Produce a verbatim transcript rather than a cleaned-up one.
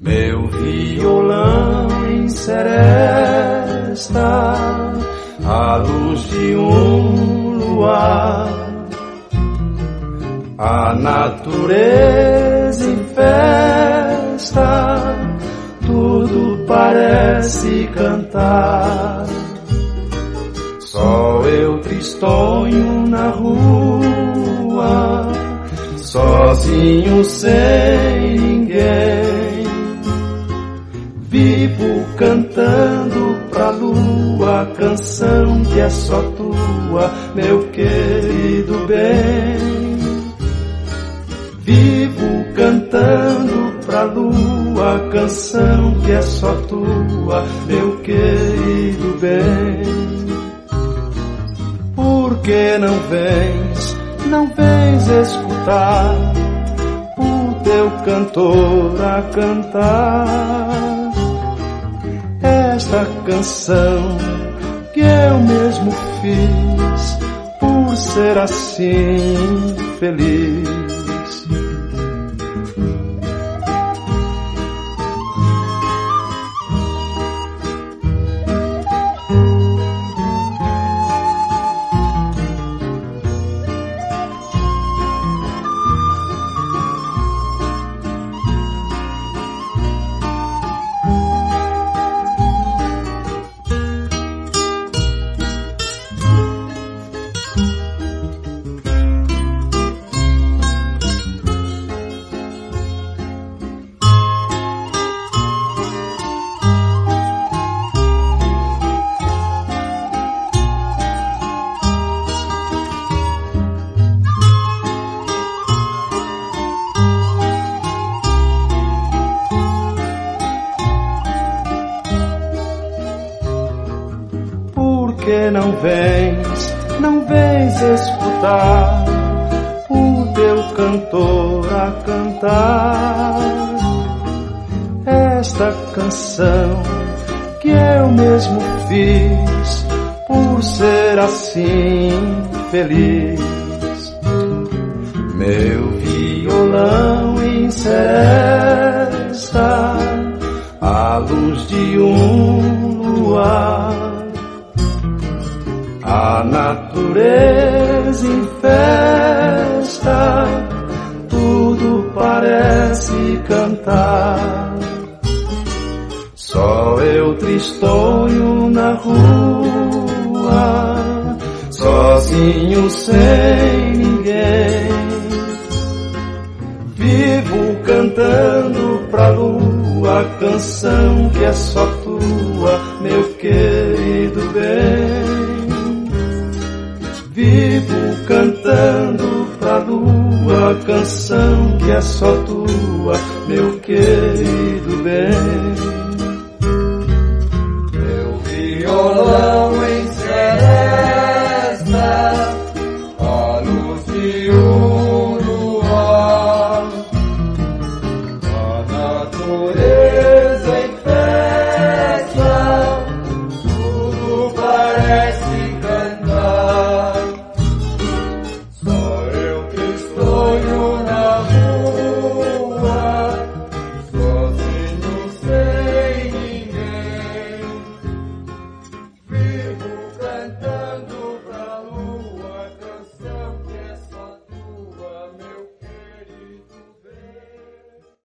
Meu violão em seresta, à luz de um luar, a natureza em festa, tudo parece cantar. Só eu tristonho na rua, sozinho sem ninguém, vivo cantando pra lua, canção que é só tua, meu querido bem. Vivo cantando pra lua, canção que é só tua, meu querido bem. Por que não vens, não vens escutar o teu cantor a cantar esta canção que eu mesmo fiz por ser assim feliz? Por que não vens, não vens escutar o teu cantor a cantar esta canção que eu mesmo fiz por ser assim feliz? Meu violão em seresta, à luz de um luar, a natureza em festa, tudo parece cantar. Só eu tristonho na rua, sozinho sem ninguém, vivo cantando pra lua, canção que é só tua, meu querido bem. Vivo cantando pra lua, canção que é só tua, meu querido bem. Meu violão em seresta, à luz de um luar, a natureza